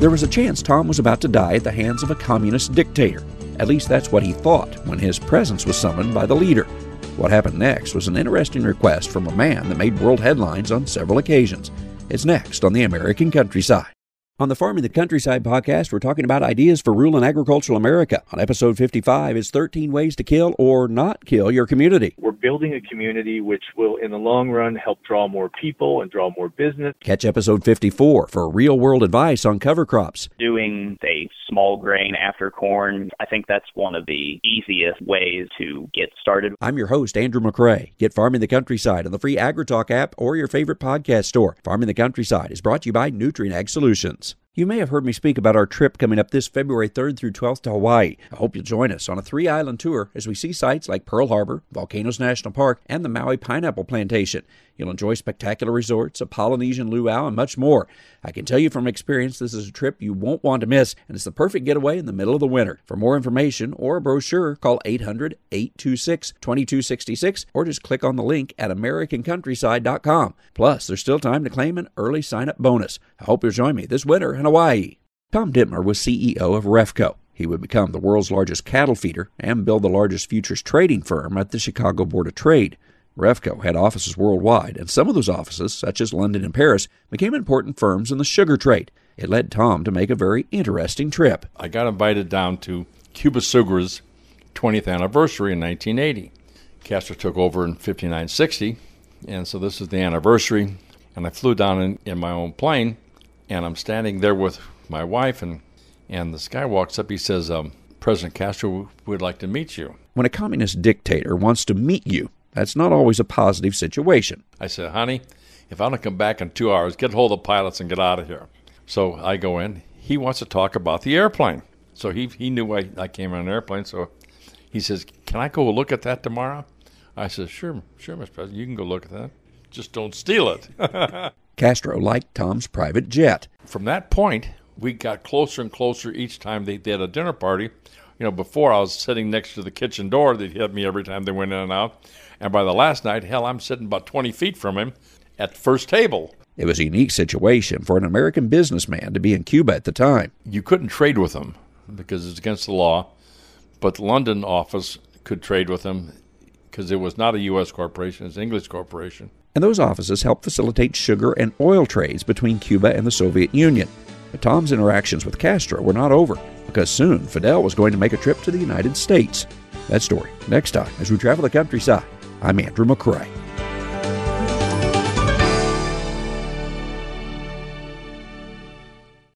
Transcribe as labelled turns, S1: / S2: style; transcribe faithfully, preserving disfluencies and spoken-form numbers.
S1: There was a chance Tom was about to die at the hands of a communist dictator. At least that's what he thought when his presence was summoned by the leader. What happened next was an interesting request from a man that made world headlines on several occasions. It's next on the American Countryside. On the Farming the Countryside podcast, we're talking about ideas for rural and agricultural America. On episode fifty-five is thirteen ways to kill or not kill your community.
S2: We're building a community which will, in the long run, help draw more people and draw more business.
S1: Catch episode fifty-four for real-world advice on cover crops.
S3: Doing a small grain after corn, I think that's one of the easiest ways to get started.
S1: I'm your host, Andrew McCrae. Get Farming the Countryside on the free AgriTalk app or your favorite podcast store. Farming the Countryside is brought to you by Nutrien Ag Solutions. You may have heard me speak about our trip coming up this February third through twelfth to Hawaii. I hope you'll join us on a three-island tour as we see sites like Pearl Harbor, Volcanoes National Park, and the Maui Pineapple Plantation. You'll enjoy spectacular resorts, a Polynesian luau, and much more. I can tell you from experience this is a trip you won't want to miss, and it's the perfect getaway in the middle of the winter. For more information or a brochure, call eight hundred, eight two six, two two six six or just click on the link at american countryside dot com. Plus, there's still time to claim an early sign-up bonus. I hope you'll join me this winter in Hawaii. Tom Dittmer was C E O of Refco. He would become the world's largest cattle feeder and build the largest futures trading firm at the Chicago Board of Trade. Refco had offices worldwide, and some of those offices, such as London and Paris, became important firms in the sugar trade. It led Tom to make a very interesting trip.
S4: I got invited down to Cuba Sugar's twentieth anniversary in nineteen eighty. Castro took over in fifty-nine sixty, and so this is the anniversary. And I flew down in, in my own plane, and I'm standing there with my wife, and, and this guy walks up. He says, um, President Castro would like to meet you.
S1: When a communist dictator wants to meet you, that's not always a positive situation.
S4: I said, honey, if I don't come back in two hours, get hold of the pilots and get out of here. So I go in. He wants to talk about the airplane. So he he knew I, I came on an airplane. So he says, can I go look at that tomorrow? I said, sure, sure, Mister President, you can go look at that. Just don't steal it.
S1: Castro liked Tom's private jet.
S4: From that point, we got closer and closer each time they, they had a dinner party. You know, before I was sitting next to the kitchen door. They'd hit me every time they went in and out. And by the last night, hell, I'm sitting about twenty feet from him at the first table.
S1: It was a unique situation for an American businessman to be in Cuba at the time.
S4: You couldn't trade with them because it's against the law. But the London office could trade with them because it was not a U S corporation. It's an English corporation.
S1: And those offices helped facilitate sugar and oil trades between Cuba and the Soviet Union. But Tom's interactions with Castro were not over, because soon Fidel was going to make a trip to the United States. That story next time as we travel the countryside. I'm Andrew McCrae.